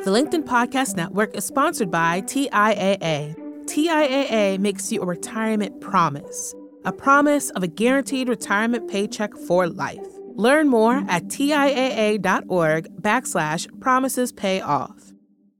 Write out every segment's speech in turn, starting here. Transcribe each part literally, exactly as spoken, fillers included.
The LinkedIn Podcast Network is sponsored by T I A A. T I A A makes you a retirement promise, a promise of a guaranteed retirement paycheck for life. Learn more at TIAA.org backslash promises pay off.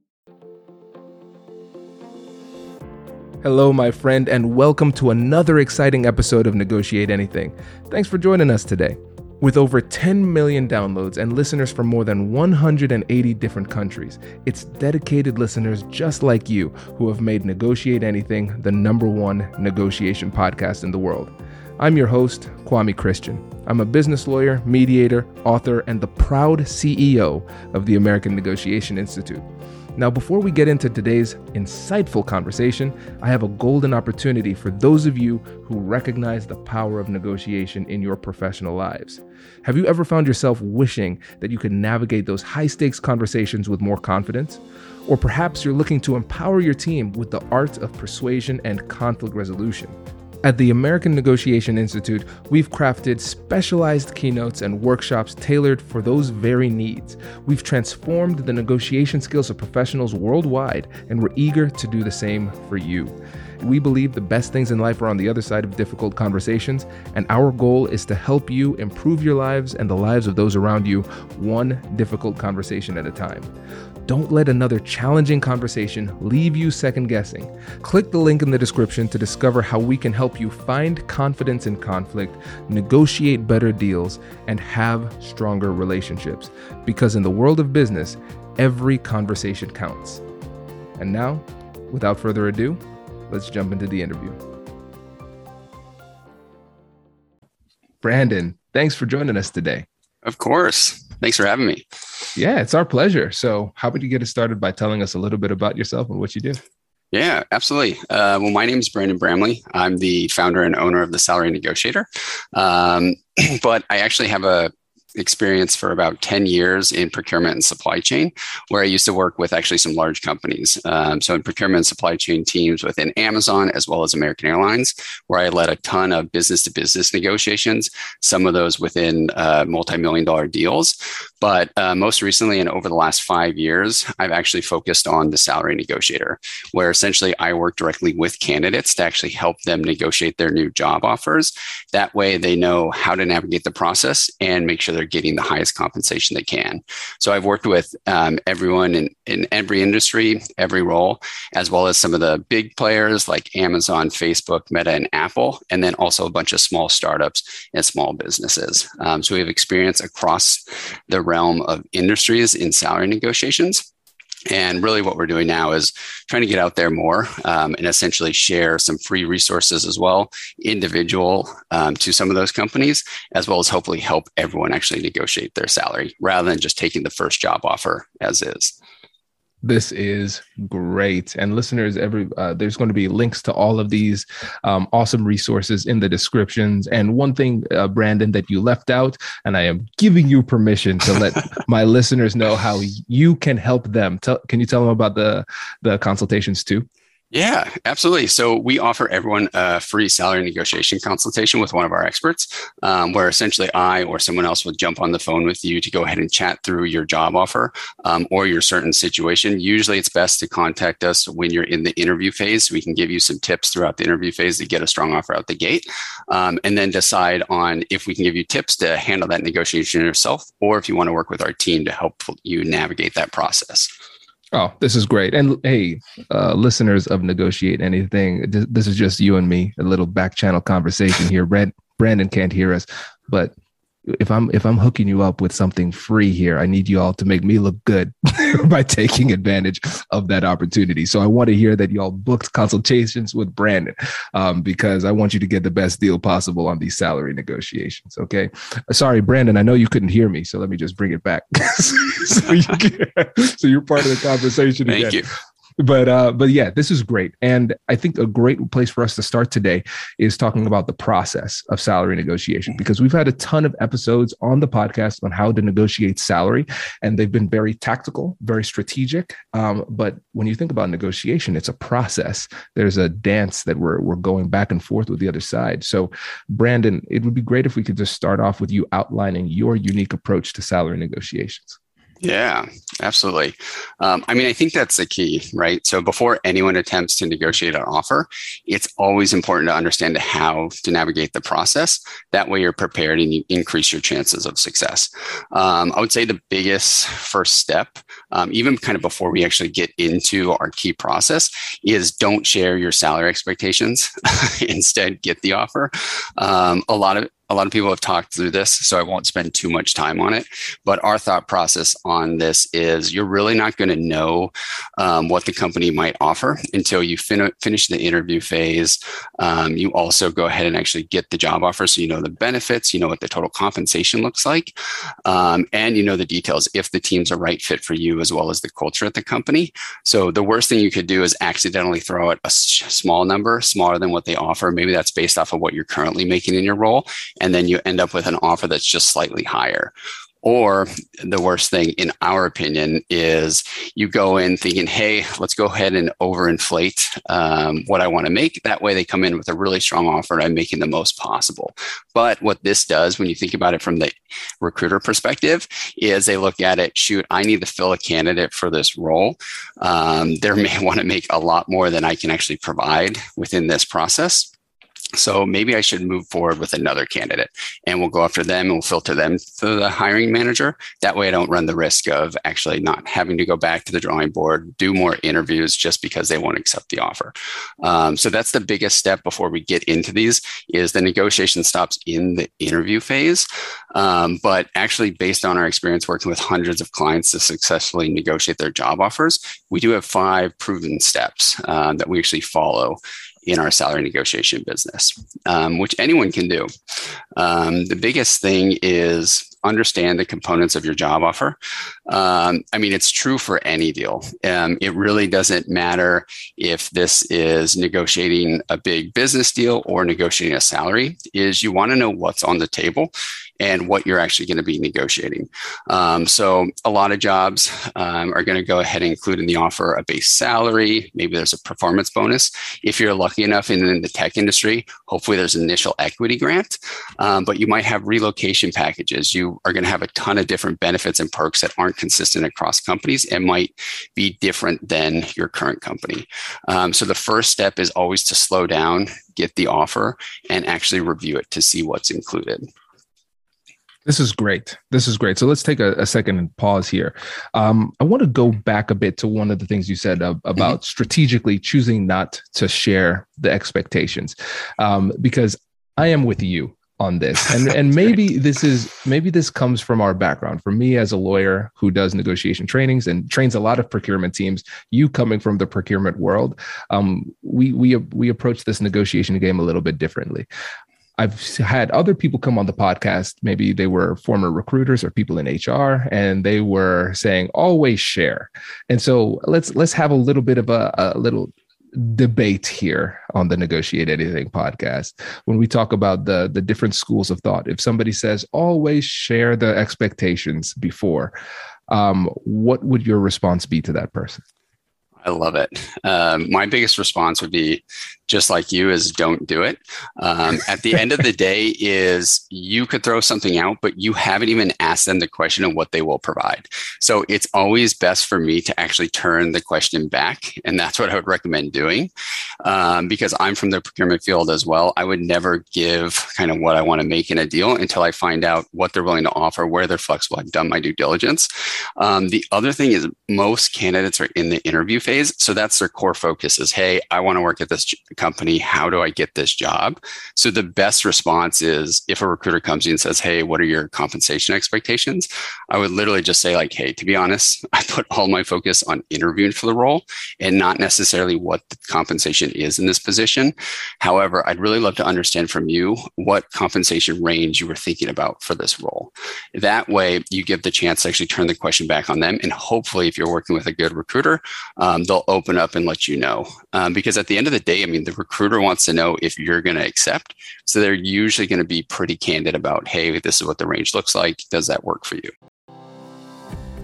Hello, my friend, and welcome to another exciting episode of Negotiate Anything. Thanks for joining us today. With over ten million downloads and listeners from more than one hundred eighty different countries, it's dedicated listeners just like you who have made Negotiate Anything the number one negotiation podcast in the world. I'm your host, Kwame Christian. I'm a business lawyer, mediator, author, and the proud C E O of the American Negotiation Institute. Now, before we get into today's insightful conversation, I have a golden opportunity for those of you who recognize the power of negotiation in your professional lives. Have you ever found yourself wishing that you could navigate those high-stakes conversations with more confidence? Or perhaps you're looking to empower your team with the art of persuasion and conflict resolution. At the American Negotiation Institute, we've crafted specialized keynotes and workshops tailored for those very needs. We've transformed the negotiation skills of professionals worldwide, and we're eager to do the same for you. We believe the best things in life are on the other side of difficult conversations, and our goal is to help you improve your lives and the lives of those around you, one difficult conversation at a time. Don't let another challenging conversation leave you second guessing. Click the link in the description to discover how we can help you find confidence in conflict, negotiate better deals, and have stronger relationships. Because in the world of business, every conversation counts. And now, without further ado, let's jump into the interview. Brandon, thanks for joining us today. Of course. Thanks for having me. Yeah, it's our pleasure. So how about you get us started by telling us a little bit about yourself and what you do? Yeah, absolutely. Uh, well, my name is Brandon Bramley. I'm the founder and owner of The Salary Negotiator. Um, but I actually have a experience for about ten years in procurement and supply chain, where I used to work with actually some large companies. Um, so in procurement and supply chain teams within Amazon, as well as American Airlines, where I led a ton of business to business negotiations, some of those within uh, multi-million dollar deals. But uh, most recently, and over the last five years, I've actually focused on the salary negotiator, where essentially I work directly with candidates to actually help them negotiate their new job offers. That way they know how to navigate the process and make sure they're getting the highest compensation they can. So I've worked with um, everyone in, in every industry, every role, as well as some of the big players like Amazon, Facebook, Meta, and Apple, and then also a bunch of small startups and small businesses. Um, so we have experience across the realm of industries in salary negotiations. And really what we're doing now is trying to get out there more um, and essentially share some free resources as well, individual um, to some of those companies, as well as hopefully help everyone actually negotiate their salary rather than just taking the first job offer as is. This is great. And listeners, every uh, there's going to be links to all of these um, awesome resources in the descriptions. And one thing, uh, Brandon, that you left out, and I am giving you permission to let my listeners know how you can help them. Tell, can you tell them about the, the consultations too? Yeah, absolutely. So we offer everyone a free salary negotiation consultation with one of our experts, um, where essentially I or someone else will jump on the phone with you to go ahead and chat through your job offer um, or your certain situation. Usually it's best to contact us when you're in the interview phase. We can give you some tips throughout the interview phase to get a strong offer out the gate, um, and then decide on if we can give you tips to handle that negotiation yourself, or if you want to work with our team to help you navigate that process. Oh, this is great. And hey, uh, listeners of Negotiate Anything, this is just you and me, a little back channel conversation here. Brand, Brandon can't hear us, but if I'm if I'm hooking you up with something free here, I need you all to make me look good by taking advantage of that opportunity. So I want to hear that y'all booked consultations with Brandon um, because I want you to get the best deal possible on these salary negotiations. Okay. Sorry, Brandon, I know you couldn't hear me, so let me just bring it back. so, you can, so you're part of the conversation Thank again. you. But uh, but yeah, this is great. And I think a great place for us to start today is talking about the process of salary negotiation, because we've had a ton of episodes on the podcast on how to negotiate salary, and they've been very tactical, very strategic. Um, but when you think about negotiation, it's a process. There's a dance that we're we're going back and forth with the other side. So, Brandon, it would be great if we could just start off with you outlining your unique approach to salary negotiations. Yeah, absolutely. Um, I mean, I think that's the key, right? So before anyone attempts to negotiate an offer, it's always important to understand how to navigate the process. That way you're prepared and you increase your chances of success. Um, I would say the biggest first step, um, even kind of before we actually get into our key process, is don't share your salary expectations. Instead, get the offer. Um, a lot of A lot of people have talked through this, so I won't spend too much time on it. But our thought process on this is you're really not going to know um, what the company might offer until you fin- finish the interview phase. Um, you also go ahead and actually get the job offer, so you know the benefits, you know what the total compensation looks like, um, and you know the details if the team's a right fit for you as well as the culture at the company. So the worst thing you could do is accidentally throw out a small number, smaller than what they offer. Maybe that's based off of what you're currently making in your role. And then you end up with an offer that's just slightly higher. Or the worst thing, in our opinion, is you go in thinking, hey, let's go ahead and overinflate um, what I want to make. That way they come in with a really strong offer and I'm making the most possible. But what this does, when you think about it from the recruiter perspective, is they look at it, shoot, I need to fill a candidate for this role. Um, they may want to make a lot more than I can actually provide within this process. So maybe I should move forward with another candidate and we'll go after them and we'll filter them to the hiring manager. That way I don't run the risk of actually not having to go back to the drawing board, do more interviews just because they won't accept the offer. Um, so that's the biggest step before we get into these is the negotiation stops in the interview phase. Um, but actually based on our experience working with hundreds of clients to successfully negotiate their job offers, we do have five proven steps uh, that we actually follow in our salary negotiation business, um, which anyone can do. Um, the biggest thing is understand the components of your job offer. Um, I mean, it's true for any deal. Um, it really doesn't matter if this is negotiating a big business deal or negotiating a salary, is you want to know what's on the table and what you're actually going to be negotiating. Um, so a lot of jobs um, are going to go ahead and include in the offer a base salary. Maybe there's a performance bonus. If you're lucky enough in, in the tech industry, hopefully there's an initial equity grant, um, but you might have relocation packages. You are going to have a ton of different benefits and perks that aren't consistent across companies and might be different than your current company. Um, so the first step is always to slow down, get the offer, and actually review it to see what's included. This is great. This is great. So let's take a, a second and pause here. Um, I want to go back a bit to one of the things you said uh, about mm-hmm. strategically choosing not to share the expectations, um, because I am with you on this. And and maybe this is maybe this comes from our background. For me as a lawyer who does negotiation trainings and trains a lot of procurement teams, you coming from the procurement world, um, we we we approach this negotiation game a little bit differently. I've had other people come on the podcast. Maybe they were former recruiters or people in H R, and they were saying, always share. And so let's let's have a little bit of a, a little debate here on the Negotiate Anything podcast. When we talk about the, the different schools of thought, if somebody says, always share the expectations before, um, what would your response be to that person? I love it. Um, my biggest response would be, just like you, is don't do it. Um, at the end of the day is you could throw something out, but you haven't even asked them the question of what they will provide. So it's always best for me to actually turn the question back. And that's what I would recommend doing. Um, because I'm from the procurement field as well. I would never give kind of what I want to make in a deal until I find out what they're willing to offer, where they're flexible. I've done my due diligence. Um, the other thing is most candidates are in the interview phase. So that's their core focus is, hey, I want to work at this company. How do I get this job? So the best response is if a recruiter comes in and says, hey, what are your compensation expectations? I would literally just say like, hey, to be honest, I put all my focus on interviewing for the role and not necessarily what the compensation is in this position. However, I'd really love to understand from you what compensation range you were thinking about for this role. That way you give the chance to actually turn the question back on them. And hopefully if you're working with a good recruiter, um, they'll open up and let you know. Um, because at the end of the day, I mean, the recruiter wants to know if you're going to accept. So they're usually going to be pretty candid about, hey, this is what the range looks like. Does that work for you?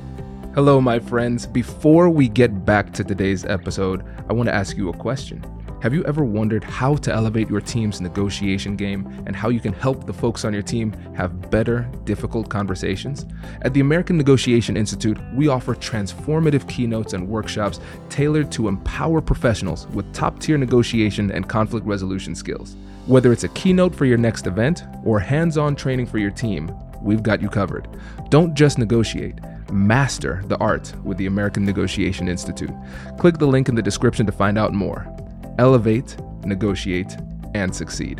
Hello, my friends. Before we get back to today's episode, I want to ask you a question. Have you ever wondered how to elevate your team's negotiation game and how you can help the folks on your team have better, difficult conversations? At the American Negotiation Institute, we offer transformative keynotes and workshops tailored to empower professionals with top-tier negotiation and conflict resolution skills. Whether it's a keynote for your next event or hands-on training for your team, we've got you covered. Don't just negotiate. Master the art with the American Negotiation Institute. Click the link in the description to find out more. Elevate, negotiate, and succeed.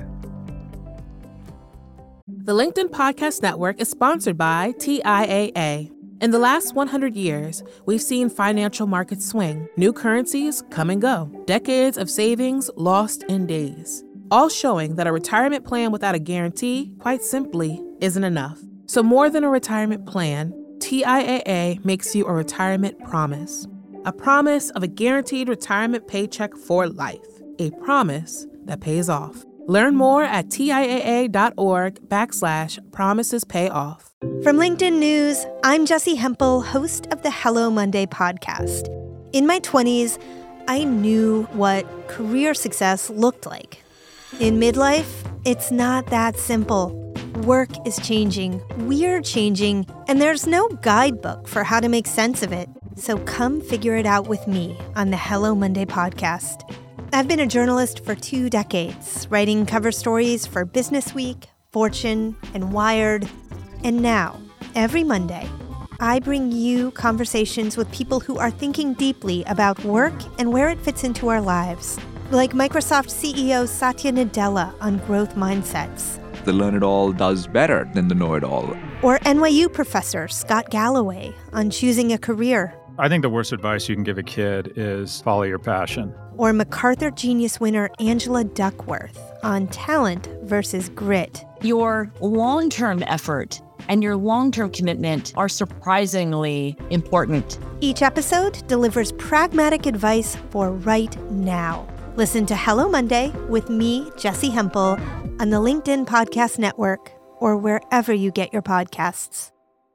The LinkedIn Podcast Network is sponsored by T I A A. In the last one hundred years, we've seen financial markets swing, new currencies come and go, decades of savings lost in days, all showing that a retirement plan without a guarantee, quite simply, isn't enough. So more than a retirement plan, T I A A makes you a retirement promise. A promise of a guaranteed retirement paycheck for life. A promise that pays off. Learn more at TIAA.org backslash promises pay off. From LinkedIn News, I'm Jessi Hempel, host of the Hello Monday podcast. In my twenties, I knew what career success looked like. In midlife, it's not that simple. Work is changing, we're changing, and there's no guidebook for how to make sense of it. So come figure it out with me on the Hello Monday podcast. I've been a journalist for two decades, writing cover stories for Business Week, Fortune, and Wired. And now, every Monday, I bring you conversations with people who are thinking deeply about work and where it fits into our lives. Like Microsoft C E O Satya Nadella on growth mindsets. The learn-it-all does better than the know-it-all. Or N Y U professor Scott Galloway on choosing a career. I think the worst advice you can give a kid is follow your passion. Or MacArthur Genius winner Angela Duckworth on talent versus grit. Your long-term effort and your long-term commitment are surprisingly important. Each episode delivers pragmatic advice for right now. Listen to Hello Monday with me, Jessi Hempel, on the LinkedIn Podcast Network or wherever you get your podcasts.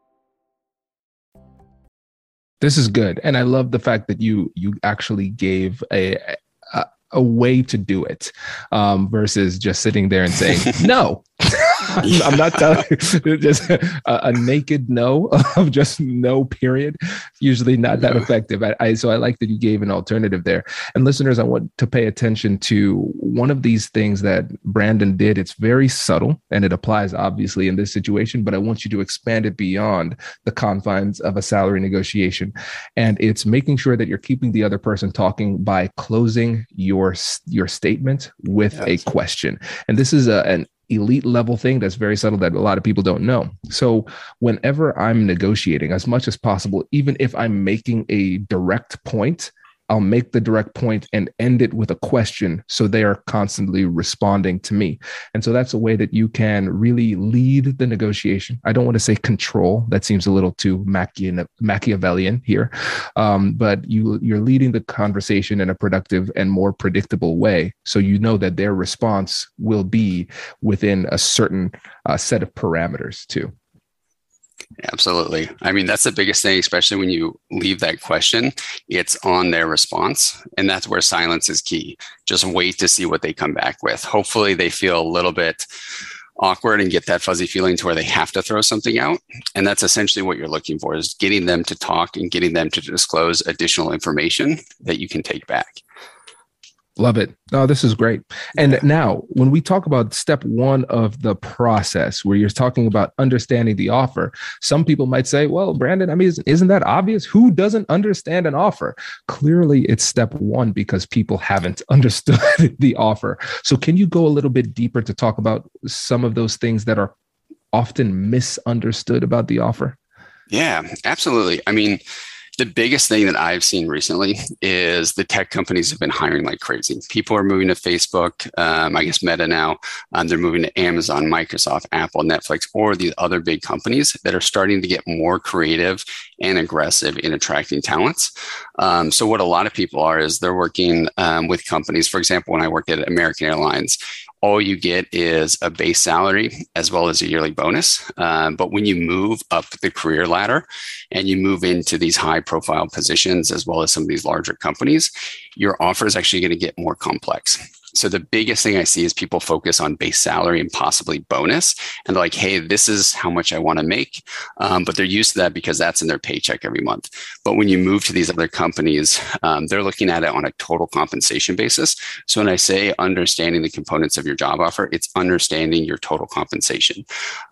This is good. And I love the fact that you you actually gave a a, a way to do it um, versus just sitting there and saying, no. I'm, I'm not telling you, just a, a naked no of just no period. Usually not that effective. I, I so I like that you gave an alternative there. And listeners, I want to pay attention to one of these things that Brandon did. It's very subtle and it applies obviously in this situation, but I want you to expand it beyond the confines of a salary negotiation. And it's making sure that you're keeping the other person talking by closing your your statement with yes. a question. And this is a, an elite level thing that's very subtle that a lot of people don't know. So whenever I'm negotiating, as much as possible, even if I'm making a direct point, I'll make the direct point and end it with a question. So they are constantly responding to me. And so that's a way that you can really lead the negotiation. I don't want to say control. That seems a little too Machiavellian, Machiavellian here. Um, but you, you're leading the conversation in a productive and more predictable way. So you know that their response will be within a certain uh, set of parameters too. Absolutely. I mean, that's the biggest thing, especially when you leave that question, it's on their response. And that's where silence is key. Just wait to see what they come back with. Hopefully they feel a little bit awkward and get that fuzzy feeling to where they have to throw something out. And that's essentially what you're looking for, is getting them to talk and getting them to disclose additional information that you can take back. Love it. Oh, this is great. And now when we talk about step one of the process, where you're talking about understanding the offer, some people might say, well, Brandon, I mean, isn't, isn't that obvious? Who doesn't understand an offer? Clearly it's step one because people haven't understood the offer. So can you go a little bit deeper to talk about some of those things that are often misunderstood about the offer? Yeah, absolutely. I mean, the biggest thing that I've seen recently is the tech companies have been hiring like crazy. People are moving to Facebook, um, I guess Meta now. Um, they're moving to Amazon, Microsoft, Apple, Netflix, or these other big companies that are starting to get more creative and aggressive in attracting talents. Um, so what a lot of people are is they're working um, with companies. For example, when I worked at American Airlines, all you get is a base salary as well as a yearly bonus. Um, but when you move up the career ladder and you move into these high profile positions, as well as some of these larger companies, your offer is actually going to get more complex. So the biggest thing I see is people focus on base salary and possibly bonus. And they're like, hey, this is how much I want to make. Um, but they're used to that because that's in their paycheck every month. But when you move to these other companies, um, they're looking at it on a total compensation basis. So when I say understanding the components of your job offer, it's understanding your total compensation.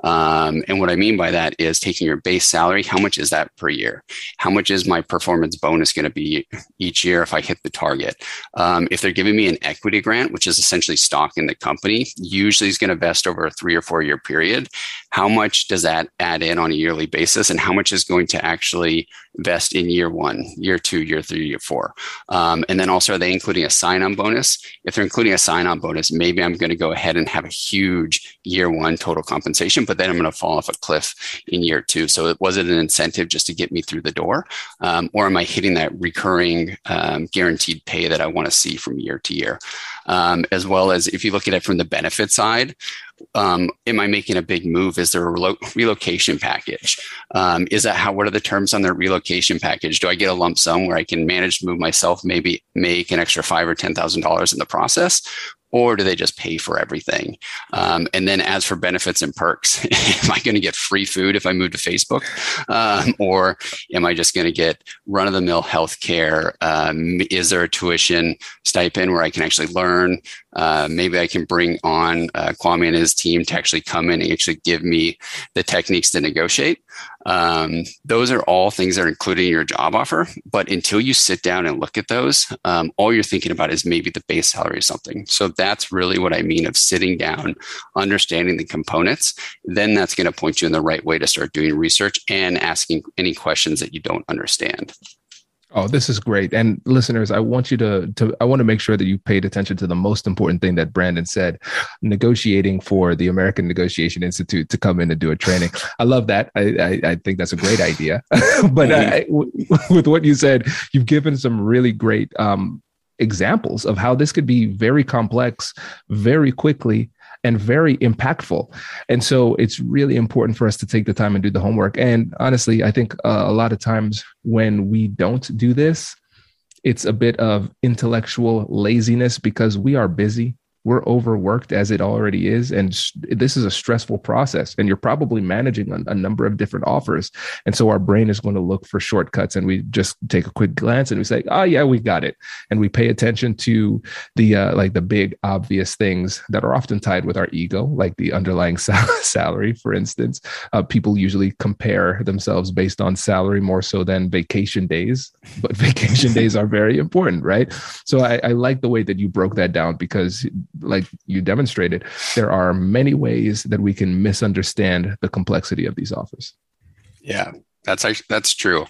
Um, and what I mean by that is taking your base salary, how much is that per year? How much is my performance bonus going to be each year if I hit the target? Um, if they're giving me an equity grant, which is essentially stock in the company, usually is going to vest over a three or four year period. How much does that add in on a yearly basis? And how much is going to actually vest in year one, year two, year three, year four? Um, and then also, are they including a sign-on bonus? If they're including a sign-on bonus, maybe I'm going to go ahead and have a huge year one total compensation, but then I'm going to fall off a cliff in year two. So was it an incentive just to get me through the door? Um, or am I hitting that recurring um, guaranteed pay that I want to see from year to year? Um, as well as if you look at it from the benefit side, um, am I making a big move? Is there a relo- relocation package? Um, is that how, what are the terms on their relocation package? Do I get a lump sum where I can manage to move myself, maybe make an extra five or ten thousand dollars in the process? Or do they just pay for everything? Um, and then as for benefits and perks, am I going to get free food if I move to Facebook? Um, or am I just going to get run-of-the-mill healthcare? Um, is there a tuition stipend where I can actually learn? Uh, maybe I can bring on uh, Kwame and his team to actually come in and actually give me the techniques to negotiate. Um, those are all things that are included in your job offer. But until you sit down and look at those, um, all you're thinking about is maybe the base salary or something. So that's really what I mean of sitting down, understanding the components. Then that's going to point you in the right way to start doing research and asking any questions that you don't understand. Oh, this is great. And listeners, I want you to, to, I want to make sure that you paid attention to the most important thing that Brandon said, negotiating for the American Negotiation Institute to come in and do a training. I love that. I, I, I think that's a great idea. But I, w- with what you said, you've given some really great um, examples of how this could be very complex, very quickly, and very impactful. And so it's really important for us to take the time and do the homework. And honestly, I think uh, a lot of times when we don't do this, it's a bit of intellectual laziness because we are busy. We're overworked as it already is. And this is a stressful process. And you're probably managing a, a number of different offers. And so our brain is going to look for shortcuts. And we just take a quick glance and we say, oh, yeah, we got it. And we pay attention to the uh, like the big obvious things that are often tied with our ego, like the underlying sal- salary, for instance. Uh, people usually compare themselves based on salary more so than vacation days. But vacation days are very important, right? So I, I like the way that you broke that down because like you demonstrated, there are many ways that we can misunderstand the complexity of these offers. Yeah, that's actually, that's true.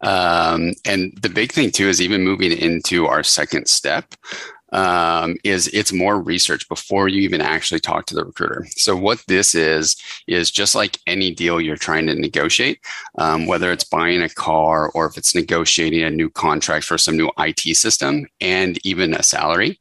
Um, and the big thing too is even moving into our second step um, is it's more research before you even actually talk to the recruiter. So what this is, is just like any deal you're trying to negotiate, um, whether it's buying a car or if it's negotiating a new contract for some new I T system and even a salary,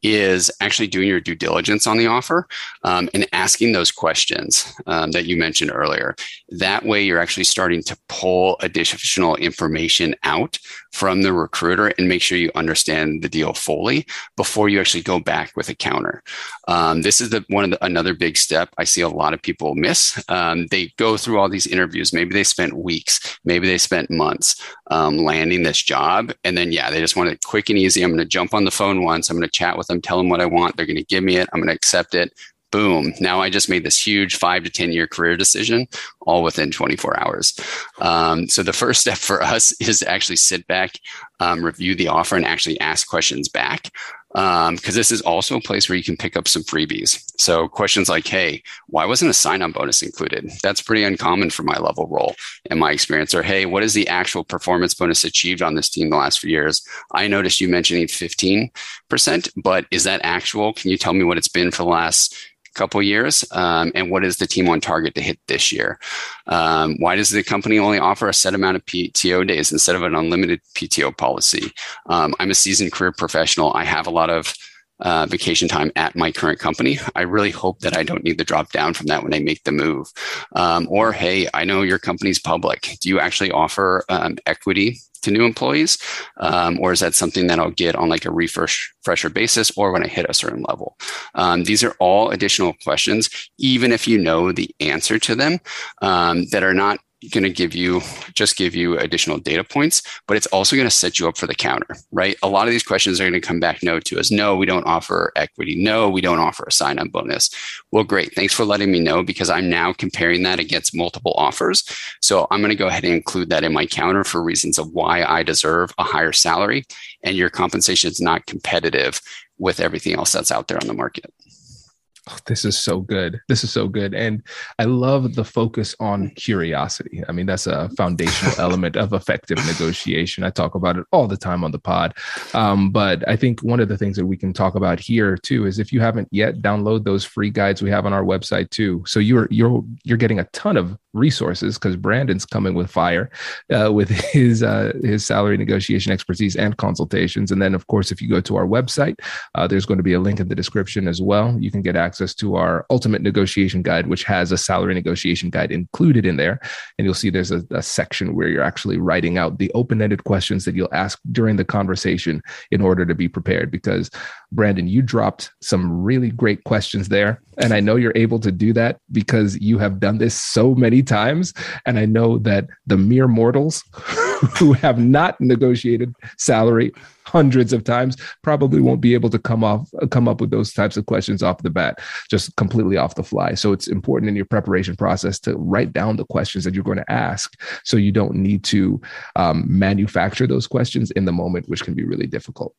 is actually doing your due diligence on the offer um, and asking those questions um, that you mentioned earlier. That way you're actually starting to pull additional information out from the recruiter and make sure you understand the deal fully before you actually go back with a counter. Um, this is the one of the, another big step I see a lot of people miss. Um, they go through all these interviews. Maybe they spent weeks, maybe they spent months um, landing this job. And then, yeah, they just want it quick and easy. I'm going to jump on the phone once. I'm going to chat with them, tell them what I want. They're going to give me it. I'm going to accept it. Boom. Now I just made this huge five to ten year career decision all within twenty-four hours. Um, so the first step for us is to actually sit back, um, review the offer and actually ask questions back. Um, because this is also a place where you can pick up some freebies. So questions like, hey, why wasn't a sign-on bonus included? That's pretty uncommon for my level role in my experience. Or, hey, what is the actual performance bonus achieved on this team the last few years? I noticed you mentioning fifteen percent, but is that actual? Can you tell me what it's been for the last couple years? Um, and what is the team on target to hit this year? Um, why does the company only offer a set amount of P T O days instead of an unlimited P T O policy? Um, I'm a seasoned career professional. I have a lot of Uh, vacation time at my current company. I really hope that I don't need to drop down from that when I make the move. Um, or, hey, I know your company's public. Do you actually offer um, equity to new employees? Um, or is that something that I'll get on like a refresh, refresher basis or when I hit a certain level? Um, these are all additional questions, even if you know the answer to them, um, that are not going to give you just give you additional data points, but it's also going to set you up for the counter, right? A lot of these questions are going to come back no to us. No, we don't offer equity. No, we don't offer a sign-on bonus. Well, great. Thanks for letting me know, because I'm now comparing that against multiple offers. So I'm going to go ahead and include that in my counter for reasons of why I deserve a higher salary, and your compensation is not competitive with everything else that's out there on the market. Oh, this is so good. This is so good. And I love the focus on curiosity. I mean, that's a foundational element of effective negotiation. I talk about it all the time on the pod. Um, but I think one of the things that we can talk about here too is, if you haven't yet, download those free guides we have on our website too. So you're you're you're getting a ton of resources, because Brandon's coming with fire uh, with his uh, his salary negotiation expertise and consultations. And then, of course, if you go to our website, uh, there's going to be a link in the description as well. You can get access to our ultimate negotiation guide, which has a salary negotiation guide included in there. And you'll see there's a, a section where you're actually writing out the open-ended questions that you'll ask during the conversation in order to be prepared. Because Brandon, you dropped some really great questions there. And I know you're able to do that because you have done this so many times. And I know that the mere mortals who have not negotiated salary hundreds of times probably won't be able to come off, come up with those types of questions off the bat, just completely off the fly. So it's important in your preparation process to write down the questions that you're going to ask, so you don't need to um, manufacture those questions in the moment, which can be really difficult.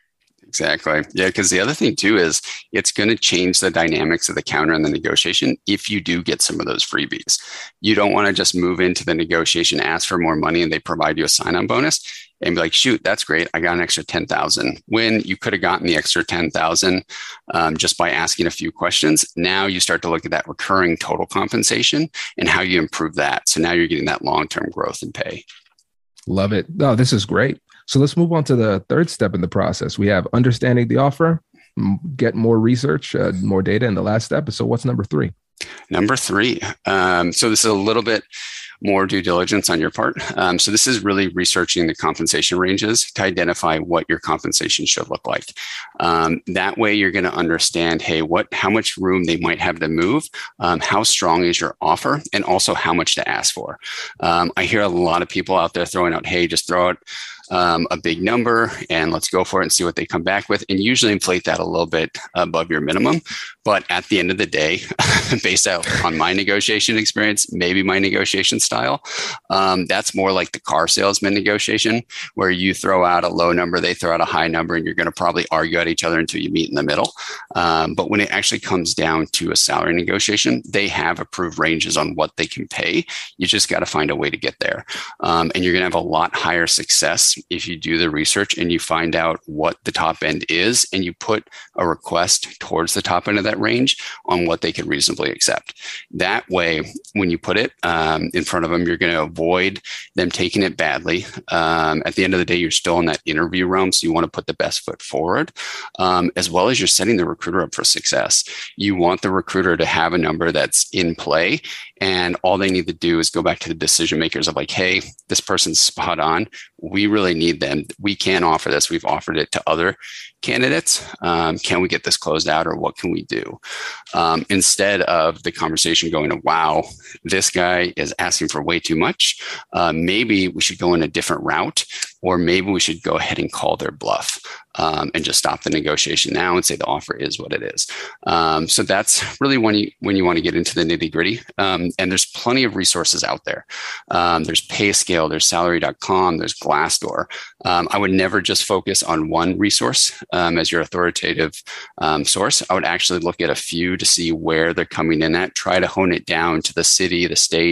Exactly. Yeah, because the other thing too is it's going to change the dynamics of the counter and the negotiation if you do get some of those freebies. You don't want to just move into the negotiation, ask for more money, and they provide you a sign-on bonus and be like, shoot, that's great, I got an extra ten thousand. When you could have gotten the extra ten thousand um, just by asking a few questions. Now you start to look at that recurring total compensation and how you improve that. So now you're getting that long-term growth in pay. Love it. No, this is great. So let's move on to the third step in the process. We have understanding the offer, get more research, uh, more data in the last step. So what's number three? Number three. Um, so this is a little bit more due diligence on your part. Um, so this is really researching the compensation ranges to identify what your compensation should look like. Um, that way you're going to understand, hey, what, how much room they might have to move, um, how strong is your offer, and also how much to ask for. Um, I hear a lot of people out there throwing out, hey, just throw out Um, a big number and let's go for it and see what they come back with, and usually inflate that a little bit above your minimum. But at the end of the day, based out on my negotiation experience, maybe my negotiation style, um, that's more like the car salesman negotiation, where you throw out a low number, they throw out a high number, and you're going to probably argue at each other until you meet in the middle. Um, but when it actually comes down to a salary negotiation, they have approved ranges on what they can pay. You just got to find a way to get there. Um, and you're going to have a lot higher success if you do the research and you find out what the top end is, and you put a request towards the top end of that range on what they can reasonably accept. That way, when you put it um, in front of them, you're going to avoid them taking it badly. Um, at the end of the day, you're still in that interview realm, so you want to put the best foot forward, um, as well as you're setting the recruiter up for success. You want the recruiter to have a number that's in play, and all they need to do is go back to the decision makers of like, hey, this person's spot on. We really need them. We can't offer this. We've offered it to other candidates. Um, can we get this closed out, or what can we do? Um, instead of the conversation going, wow, this guy is asking for way too much. Uh, maybe we should go in a different route, or maybe we should go ahead and call their bluff um, and just stop the negotiation now and say the offer is what it is. Um, so that's really when you when you want to get into the nitty gritty. Um, and there's plenty of resources out there. Um, there's PayScale, there's salary dot com, there's Glassdoor. Um, I would never just focus on one resource um, as your authoritative um, source. I would actually look at a few to see where they're coming in at, try to hone it down to the city, the state,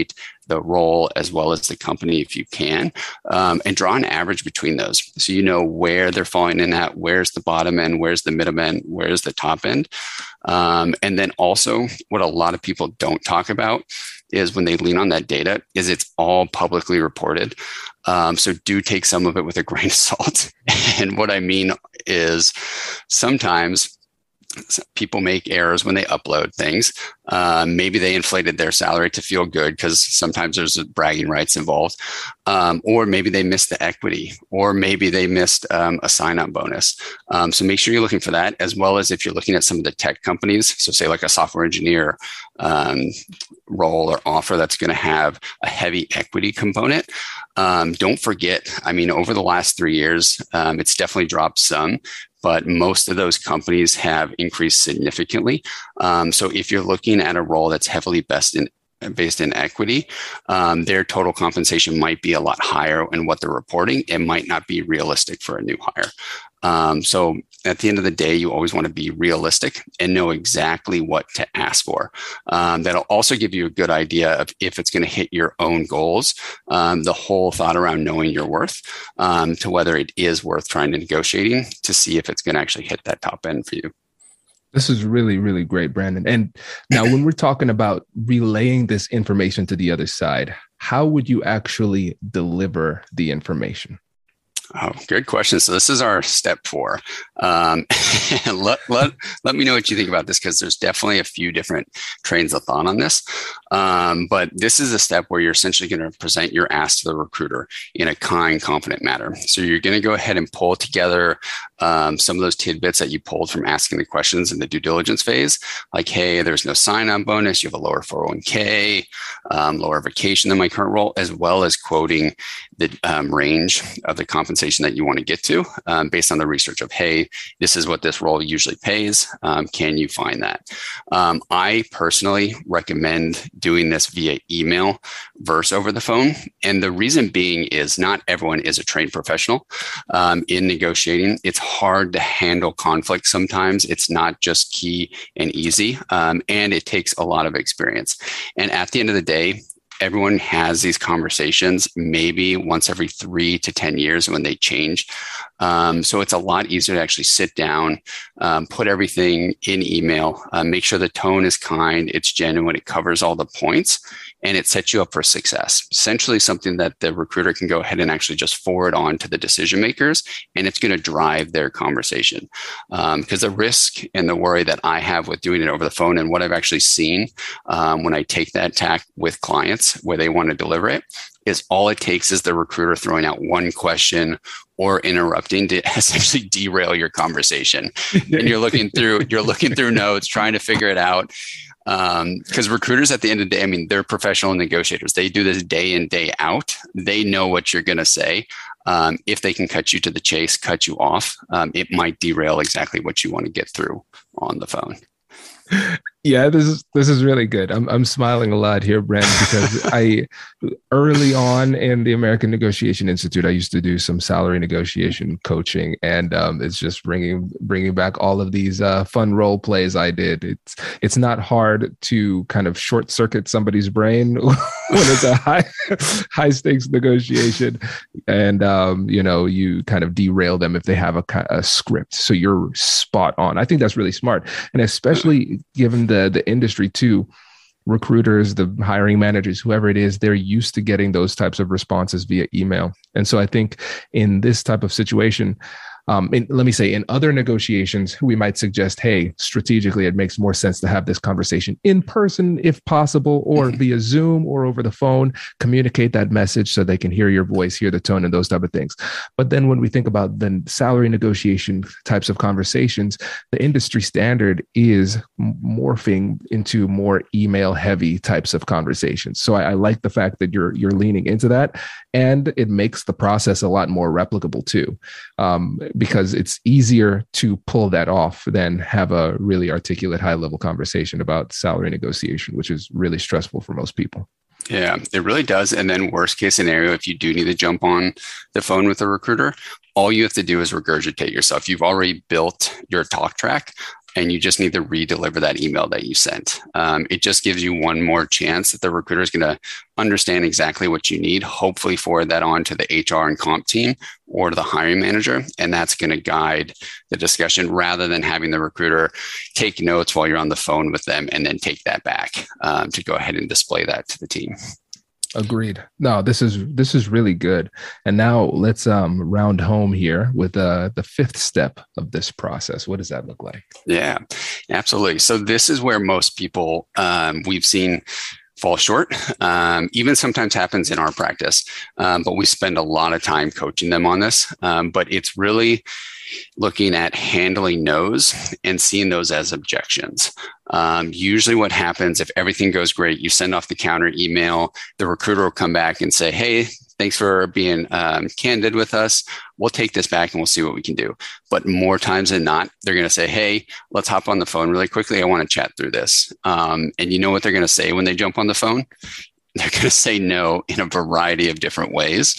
the role as well as the company if you can, um, and draw an average between those. So you know where they're falling in at, where's the bottom end, where's the middle end, where's the top end. Um, and then also what a lot of people don't talk about is when they lean on that data is it's all publicly reported. Um, so do take some of it with a grain of salt. And what I mean is sometimes people make errors when they upload things. Uh, maybe they inflated their salary to feel good because sometimes there's bragging rights involved. Um, or maybe they missed the equity, or maybe they missed um, a sign-on bonus. Um, so make sure you're looking for that, as well as if you're looking at some of the tech companies. So say like a software engineer um, role or offer that's going to have a heavy equity component. Um, don't forget, I mean, over the last three years, um, it's definitely dropped some, but most of those companies have increased significantly. Um, so if you're looking at a role that's heavily based in, based in equity, um, their total compensation might be a lot higher in what they're reporting. It might not be realistic for a new hire. Um, so at the end of the day, you always want to be realistic and know exactly what to ask for. Um, that'll also give you a good idea of if it's going to hit your own goals. Um, the whole thought around knowing your worth, um, to whether it is worth trying to negotiating to see if it's going to actually hit that top end for you. This is really, really great, Brandon. And now when we're talking about relaying this information to the other side, how would you actually deliver the information? Oh, good question. So this is our step four. Um, let, let, let me know what you think about this, because there's definitely a few different trains of thought on this. Um, but this is a step where you're essentially going to present your ask to the recruiter in a kind, confident manner. So you're going to go ahead and pull together um, some of those tidbits that you pulled from asking the questions in the due diligence phase. Like, hey, there's no sign-on bonus. You have a lower four oh one k, um, lower vacation than my current role, as well as quoting the um, range of the compensation that you want to get to um, based on the research of, hey, this is what this role usually pays. Um, can you find that? Um, I personally recommend doing this via email versus over the phone. And the reason being is not everyone is a trained professional um, in negotiating. It's hard to handle conflict sometimes. It's not just key and easy. Um, and it takes a lot of experience. And at the end of the day, everyone has these conversations maybe once every three to ten years when they change. Um, so it's a lot easier to actually sit down, um, put everything in email, uh, make sure the tone is kind, it's genuine, it covers all the points, and it sets you up for success. Essentially something that the recruiter can go ahead and actually just forward on to the decision makers, and it's going to drive their conversation. Um, because the risk and the worry that I have with doing it over the phone, and what I've actually seen um, when I take that tack with clients where they want to deliver it, is all it takes is the recruiter throwing out one question or interrupting to essentially derail your conversation. And you're looking through, you're looking through notes, trying to figure it out. Um, because recruiters at the end of the day, I mean, they're professional negotiators. They do this day in, day out. They know what you're going to say. Um, if they can cut you to the chase, cut you off, um, it might derail exactly what you want to get through on the phone. Yeah, this is this is really good. I'm I'm smiling a lot here, Brandon, because I early on in the American Negotiation Institute, I used to do some salary negotiation coaching, and um, it's just bringing bringing back all of these uh, fun role plays I did. It's it's not hard to kind of short circuit somebody's brain when it's a high high stakes negotiation, and um, you know, you kind of derail them if they have a, a script. So you're spot on. I think that's really smart, and especially given the the industry too, recruiters, the hiring managers, whoever it is, they're used to getting those types of responses via email. And so I think in this type of situation, Um, in, let me say, in other negotiations, we might suggest, hey, strategically, it makes more sense to have this conversation in person, if possible, or via Zoom or over the phone. Communicate that message so they can hear your voice, hear the tone, and those type of things. But then when we think about the salary negotiation types of conversations, the industry standard is morphing into more email-heavy types of conversations. So I, I like the fact that you're you're leaning into that, and it makes the process a lot more replicable too. Um, because it's easier to pull that off than have a really articulate high-level conversation about salary negotiation, which is really stressful for most people. Yeah, it really does. And then worst case scenario, if you do need to jump on the phone with a recruiter, all you have to do is regurgitate yourself. You've already built your talk track. and you just need to re-deliver that email that you sent. Um, it just gives you one more chance that the recruiter is going to understand exactly what you need, hopefully forward that on to the H R and comp team or to the hiring manager. And that's going to guide the discussion rather than having the recruiter take notes while you're on the phone with them and then take that back um, to go ahead and display that to the team. Agreed. No, this is this is really good. And now let's um, round home here with uh, the fifth step of this process. What does that look like? Yeah, absolutely. So this is where most people um, we've seen fall short. Um, even sometimes happens in our practice, um, but we spend a lot of time coaching them on this. Um, but it's really looking at handling no's and seeing those as objections. Um, usually what happens if everything goes great, you send off the counter email, the recruiter will come back and say, hey, thanks for being um, candid with us. We'll take this back and we'll see what we can do. But more times than not, they're going to say, hey, let's hop on the phone really quickly. I want to chat through this. Um, and you know what they're going to say when they jump on the phone? They're going to say no in a variety of different ways.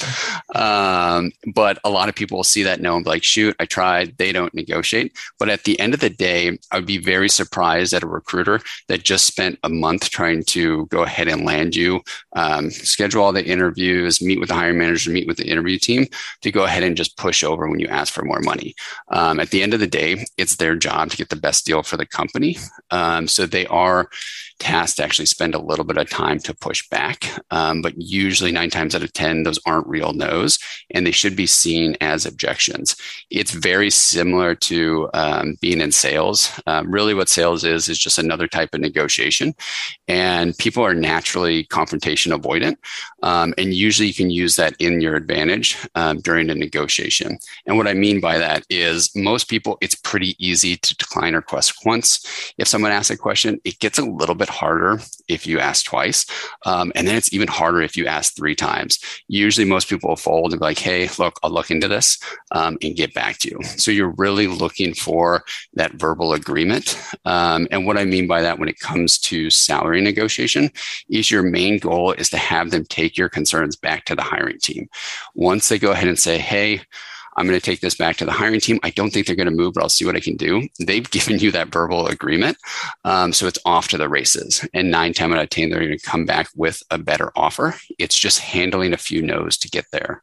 Um, but a lot of people will see that no and be like, shoot, I tried. They don't negotiate. But at the end of the day, I would be very surprised at a recruiter that just spent a month trying to go ahead and land you, um, schedule all the interviews, meet with the hiring manager, meet with the interview team to go ahead and just push over when you ask for more money. Um, at the end of the day, it's their job to get the best deal for the company. Um, so they are tasked to actually spend a little bit of time to push back. Um, but usually nine times out of ten, those aren't real no's and they should be seen as objections. It's very similar to um, being in sales. Um, really what sales is, is just another type of negotiation. And people are naturally confrontation avoidant. Um, and usually you can use that in your advantage um, during a negotiation. And what I mean by that is most people, it's pretty easy to decline a request once. If someone asks a question, it gets a little bit harder if you ask twice. Um, and then it's even harder if you ask three times. Usually most people will fold and be like, hey, look, I'll look into this um, and get back to you. So you're really looking for that verbal agreement. Um, and what I mean by that when it comes to salary negotiation is your main goal is to have them take your concerns back to the hiring team. Once they go ahead and say, hey, I'm going to take this back to the hiring team. I don't think they're going to move, but I'll see what I can do. They've given you that verbal agreement. Um, so it's off to the races. And nine times out of ten, they're going to come back with a better offer. It's just handling a few no's to get there.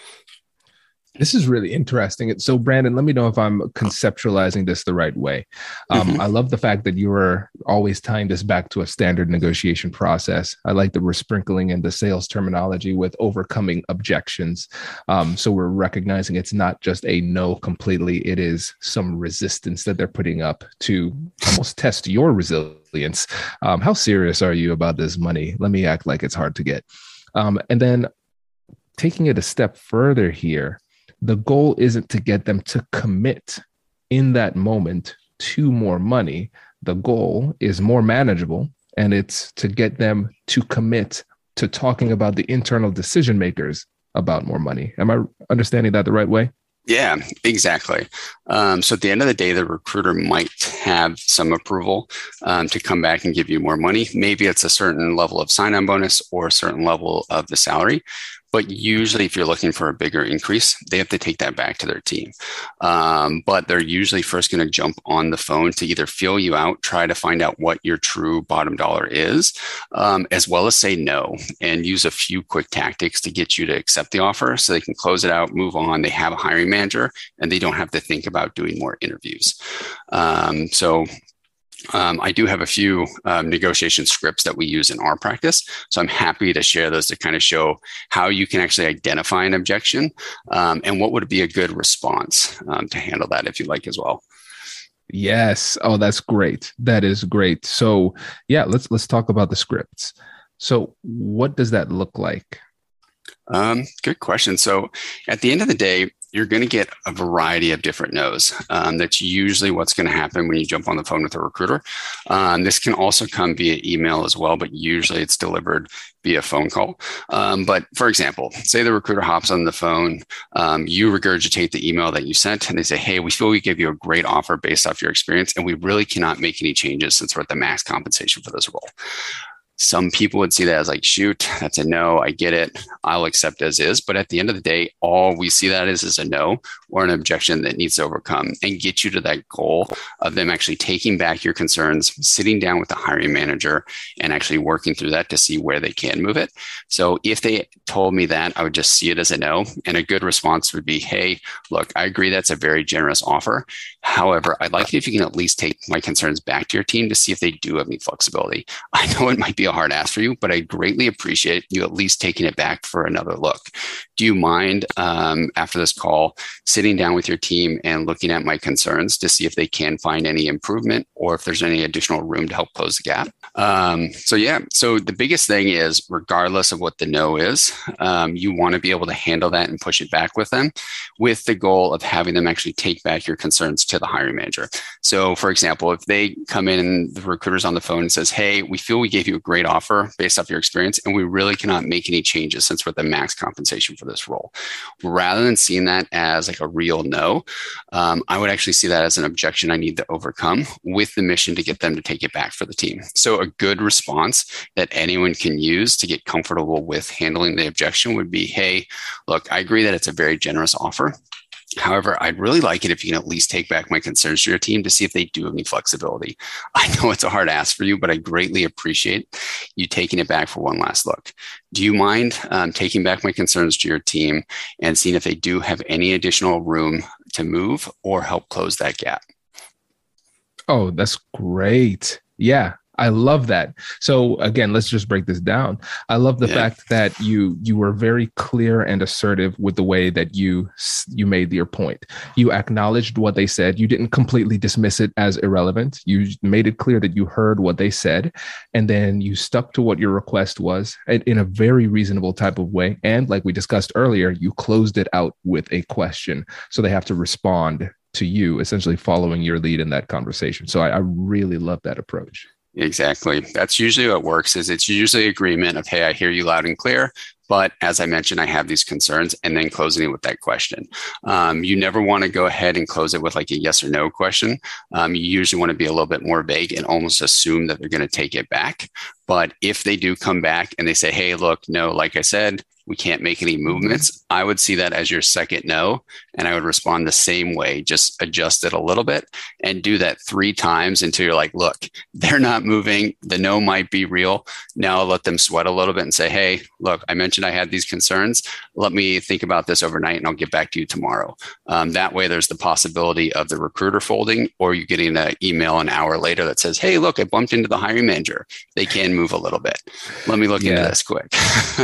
This is really interesting. So, Brandon, let me know if I'm conceptualizing this the right way. Um, mm-hmm. I love the fact that you were always tying this back to a standard negotiation process. I like that we're sprinkling in the sales terminology with overcoming objections. Um, so we're recognizing it's not just a no completely. It is some resistance that they're putting up to almost test your resilience. Um, how serious are you about this money? Let me act like it's hard to get. Um, and then taking it a step further here, the goal isn't to get them to commit in that moment to more money. The goal is more manageable, and it's to get them to commit to talking about the internal decision makers about more money. Am I understanding that the right way? Yeah, exactly. Um, so at the end of the day, the recruiter might have some approval um, to come back and give you more money. Maybe it's a certain level of sign-on bonus or a certain level of the salary. But usually if you're looking for a bigger increase, they have to take that back to their team. Um, but they're usually first going to jump on the phone to either feel you out, try to find out what your true bottom dollar is, um, as well as say no and use a few quick tactics to get you to accept the offer so they can close it out, move on. They have a hiring manager and they don't have to think about doing more interviews. Um, so Um, I do have a few um, negotiation scripts that we use in our practice. So I'm happy to share those to kind of show how you can actually identify an objection um, and what would be a good response um, to handle that if you like as well. Yes. Oh, that's great. That is great. So yeah, let's let's talk about the scripts. So what does that look like? Um, good question. So at the end of the day, you're going to get a variety of different no's. Um, that's usually what's going to happen when you jump on the phone with a recruiter. Um, this can also come via email as well, but usually it's delivered via phone call. Um, but for example, say the recruiter hops on the phone, um, you regurgitate the email that you sent, and they say, hey, we feel we give you a great offer based off your experience, and we really cannot make any changes since we're at the max compensation for this role. Some people would see that as like, shoot, that's a no. I get it. I'll accept as is. But at the end of the day, all we see that is is a no or an objection that needs to overcome and get you to that goal of them actually taking back your concerns, sitting down with the hiring manager and actually working through that to see where they can move it. So if they told me that, I would just see it as a no. And a good response would be, hey, look, I agree that's a very generous offer. However, I'd like it if you can at least take my concerns back to your team to see if they do have any flexibility. I know it might be a hard ask for you, but I greatly appreciate you at least taking it back for another look. Do you mind um, after this call sitting down with your team and looking at my concerns to see if they can find any improvement or if there's any additional room to help close the gap? Um, so yeah, so the biggest thing is regardless of what the no is, um, you want to be able to handle that and push it back with them with the goal of having them actually take back your concerns to the hiring manager. So for example, if they come in and the recruiter's on the phone and says, hey, we feel we gave you a great offer based off your experience, and we really cannot make any changes since we're at the max compensation for this role. Rather than seeing that as like a real no, um, I would actually see that as an objection I need to overcome with the mission to get them to take it back for the team. So a good response that anyone can use to get comfortable with handling the objection would be, hey, look, I agree that it's a very generous offer. However, I'd really like it if you can at least take back my concerns to your team to see if they do have any flexibility. I know it's a hard ask for you, but I greatly appreciate you taking it back for one last look. Do you mind um, taking back my concerns to your team and seeing if they do have any additional room to move or help close that gap? Oh, that's great. Yeah. I love that. So again, let's just break this down. I love the yeah. fact that you you were very clear and assertive with the way that you you made your point. You acknowledged what they said. You didn't completely dismiss it as irrelevant. You made it clear that you heard what they said, and then you stuck to what your request was in a very reasonable type of way. And like we discussed earlier, you closed it out with a question. So they have to respond to you, essentially following your lead in that conversation. So I, I really love that approach. Exactly. That's usually what works is it's usually agreement of, hey, I hear you loud and clear. But as I mentioned, I have these concerns, and then closing it with that question. Um, you never want to go ahead and close it with like a yes or no question. Um, you usually want to be a little bit more vague and almost assume that they're going to take it back. But if they do come back and they say, hey, look, no, like I said, we can't make any movements, I would see that as your second no. And I would respond the same way, just adjust it a little bit and do that three times until you're like, look, they're not moving. The no might be real. Now I'll let them sweat a little bit and say, hey, look, I mentioned I had these concerns. Let me think about this overnight and I'll get back to you tomorrow. Um, that way there's the possibility of the recruiter folding or you getting an email an hour later that says, hey, look, I bumped into the hiring manager. They can move a little bit. Let me look yeah. into this quick.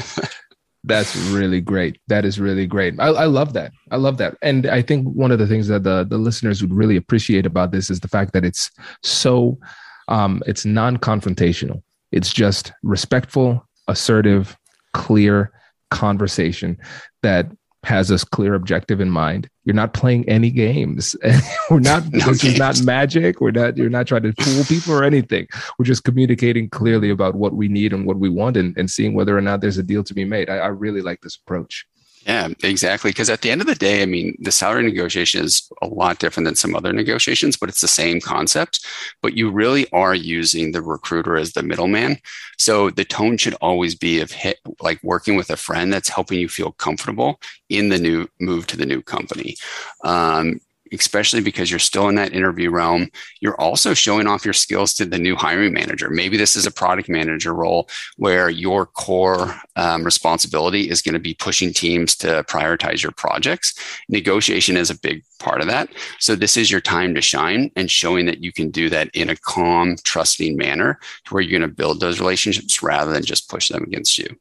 That's really great. That is really great. I, I love that. I love that. And I think one of the things that the, the listeners would really appreciate about this is the fact that it's so, um, it's non-confrontational. It's just respectful, assertive, clear conversation that has a clear objective in mind. You're not playing any games. We're not, no this games. is not magic. We're not, you're not trying to fool people or anything. We're just communicating clearly about what we need and what we want and, and seeing whether or not there's a deal to be made. I, I really like this approach. Yeah, exactly. Because at the end of the day, I mean, the salary negotiation is a lot different than some other negotiations, but it's the same concept. But you really are using the recruiter as the middleman. So the tone should always be of hit, like working with a friend that's helping you feel comfortable in the new move to the new company. Um, especially because you're still in that interview realm. You're also showing off your skills to the new hiring manager. Maybe this is a product manager role where your core um, responsibility is going to be pushing teams to prioritize your projects. Negotiation is a big part of that. So this is your time to shine and showing that you can do that in a calm, trusting manner to where you're going to build those relationships rather than just push them against you.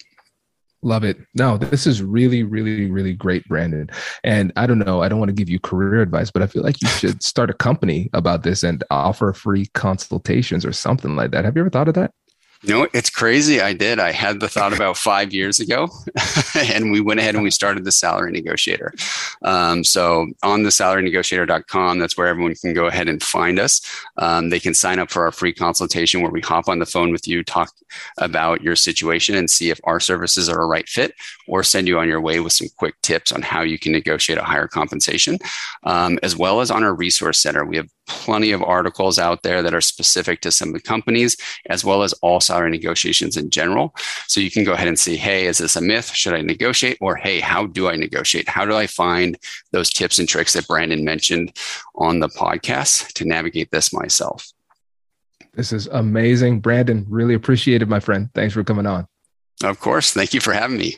Love it. No, this is really, really, really great, Brandon. And I don't know, I don't want to give you career advice, but I feel like you should start a company about this and offer free consultations or something like that. Have you ever thought of that? You know, it's crazy. I did. I had the thought about five years ago and we went ahead and we started the Salary Negotiator. Um, so on the salary negotiator dot com, that's where everyone can go ahead and find us. Um, they can sign up for our free consultation where we hop on the phone with you, talk about your situation and see if our services are a right fit or send you on your way with some quick tips on how you can negotiate a higher compensation. Um, as well as on our resource center, we have plenty of articles out there that are specific to some of the companies, as well as all salary negotiations in general. So you can go ahead and see, hey, is this a myth? Should I negotiate? Or, hey, how do I negotiate? How do I find those tips and tricks that Brandon mentioned on the podcast to navigate this myself? This is amazing. Brandon, really appreciate it, my friend. Thanks for coming on. Of course. Thank you for having me.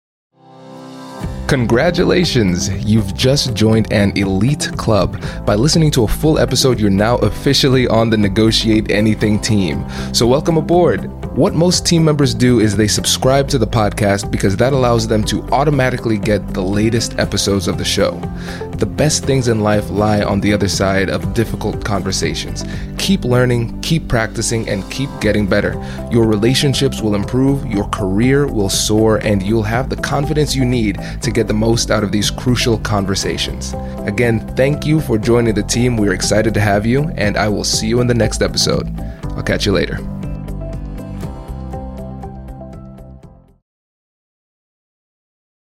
Congratulations! You've just joined an elite club. By listening to a full episode, you're now officially on the Negotiate Anything team. So welcome aboard. What most team members do is they subscribe to the podcast because that allows them to automatically get the latest episodes of the show. The best things in life lie on the other side of difficult conversations. Keep learning, keep practicing, and keep getting better. Your relationships will improve, your career will soar, and you'll have the confidence you need to get the most out of these crucial conversations. Again, thank you for joining the team. We're excited to have you, and I will see you in the next episode. I'll catch you later.